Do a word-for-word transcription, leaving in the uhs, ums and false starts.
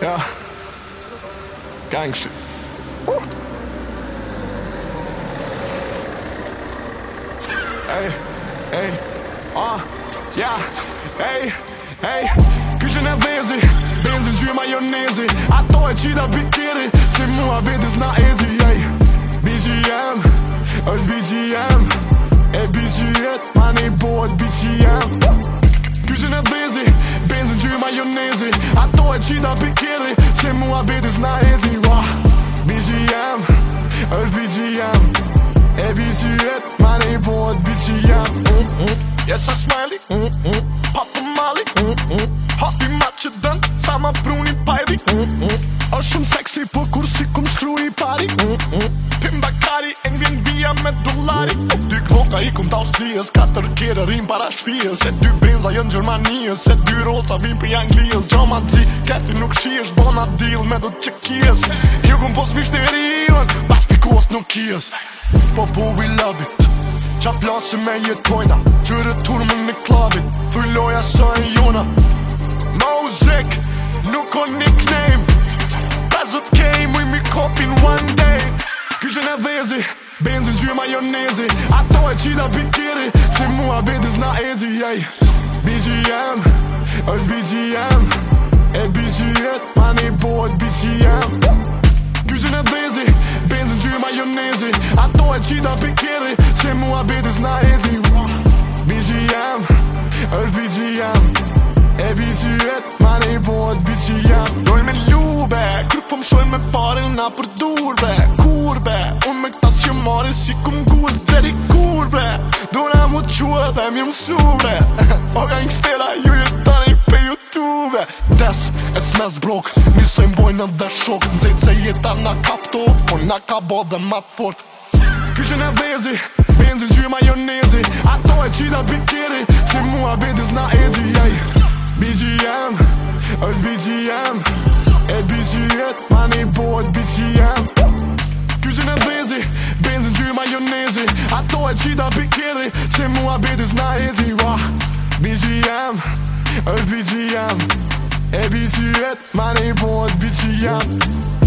Ja. Gang shit. Uh. Ej, ej, ah, ja, ej, ej. Kyqen e dhezi, benzin gjy majonezi. Ato e qita pikiri, si mua biti s'na ezi. Ej, biqi jem, është biqi jem. E biqi jet, ma ne i bot biqi jem. Kyqen e dhezi, benzin gjy majonezi. Ato e qita pikiri, si mua biti s'na ezi. Biqi jem, është biqi jem. E biqi jet, ma ne i bot biqi jem. Jesa smiley, papa mali, hapi ma që dën, sa ma pruni pajri. është shumë seksi, po kur si kum shkru i pari. Pim bakari, e ngvjen vija me dollari. Dy kloka i kum t'Austrijës, katër kere rim para shpijës. Se dy benza jën Gjermanijës, se dy roca vim për Anglijës. Gjoma zi, kerti nuk shiesh, bona deal me do t'qekijës. Ju kum pos mishterijën, bash pikos nuk kijës. Po po we love it, qa plasë me jetojna, gjyre turmën në klubit, thuj loja së e jona. Mozik, nuk o nickname, pesët kej, muj mi kopin one day. Kyqen e dhezi, benzin gjy majonezi. Ato e qita pikiri, si mua biti s'na ezi. Biqi jem, është biqi jem. E biqi jet, ma ne i bot biqi jem. Kyqen e dhezi, benzin gjy majonezi. Ato e qita pikiri, si mua biti s'na ezi. Biqi jem, është biqi jem. E biqi jet, ma ne i bot biqi jem. Doj me lube, kërë po më shoj me pare na për dur be. Kur be, unë me këta që marri si kum guz deri kur be. Dona mu qua dhe mi mësu be. O gangstera ju jetani pe YouTube. Des, e s'mes brok, misojnë bojnë dhe shok. Nëzejt se jeta na kaftof, po na ka bo dhe mat fort. Kyqen e dhezi, benzin gjy majonezi. Ato e qita pikiri, si mua biti s'na ezi. Biqi jem, është biqi jem. E biqi jet, ma ne i bot biqi jem. Kyqen e dhezi, benzin gjy majonezi. Ato e qita pikiri, si mua biti s'na ezi. Biqi jem, është biqi jem. E biqi jet, ma ne i bot biqi jem.